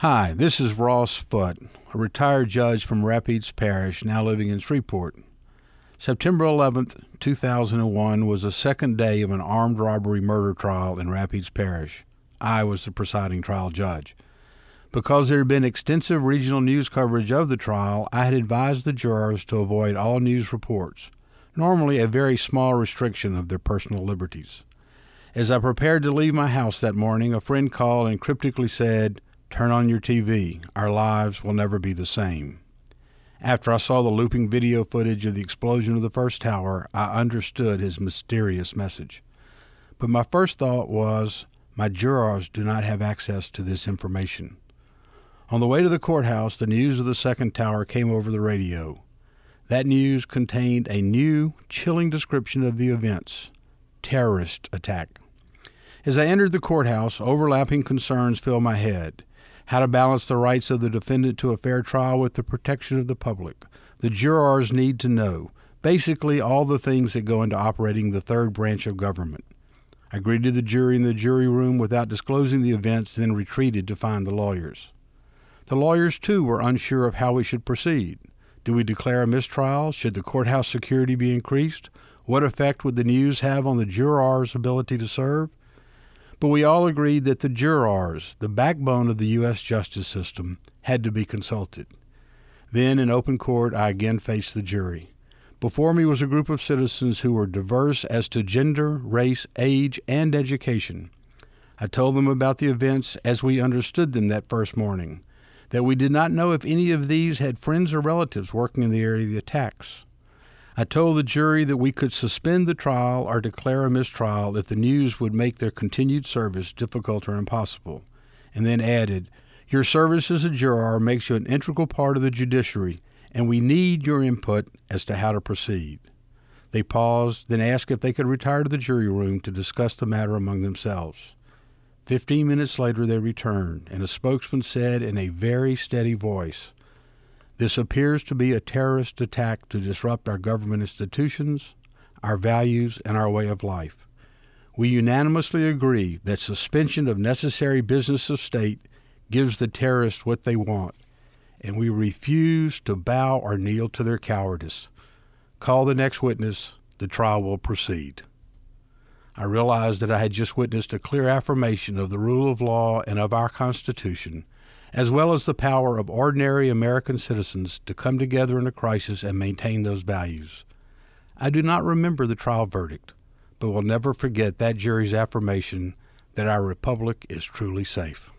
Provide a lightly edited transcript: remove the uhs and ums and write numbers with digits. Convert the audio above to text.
Hi, this is Ross Foote, a retired judge from Rapides Parish, now living in Shreveport. September 11th, 2001 was the second day of an armed robbery murder trial in Rapides Parish. I was the presiding trial judge. Because there had been extensive regional news coverage of the trial, I had advised the jurors to avoid all news reports, normally a very small restriction of their personal liberties. As I prepared to leave my house that morning, a friend called and cryptically said, "Turn on your TV. Our lives will never be the same." After I saw the looping video footage of the explosion of the first tower, I understood his mysterious message. But my first thought was, my jurors do not have access to this information. On the way to the courthouse, the news of the second tower came over the radio. That news contained a new, chilling description of the events: terrorist attack. As I entered the courthouse, overlapping concerns filled my head. How to balance the rights of the defendant to a fair trial with the protection of the public. The jurors need to know, basically all the things that go into operating the third branch of government. I greeted the jury in the jury room without disclosing the events, then retreated to find the lawyers. The lawyers, too, were unsure of how we should proceed. Do we declare a mistrial? Should the courthouse security be increased? What effect would the news have on the jurors' ability to serve? But we all agreed that the jurors, the backbone of the U.S. justice system, had to be consulted. Then, in open court, I again faced the jury. Before me was a group of citizens who were diverse as to gender, race, age, and education. I told them about the events as we understood them that first morning, that we did not know if any of these had friends or relatives working in the area of the attacks. I told the jury that we could suspend the trial or declare a mistrial if the news would make their continued service difficult or impossible, and then added, "Your service as a juror makes you an integral part of the judiciary, and we need your input as to how to proceed." They paused, then asked if they could retire to the jury room to discuss the matter among themselves. 15 minutes later they returned, and a spokesman said in a very steady voice, "This appears to be a terrorist attack to disrupt our government institutions, our values, and our way of life. We unanimously agree that suspension of necessary business of state gives the terrorists what they want, and we refuse to bow or kneel to their cowardice. Call the next witness. The trial will proceed." I realized that I had just witnessed a clear affirmation of the rule of law and of our Constitution, as well as the power of ordinary American citizens to come together in a crisis and maintain those values. I do not remember the trial verdict, but will never forget that jury's affirmation that our republic is truly safe.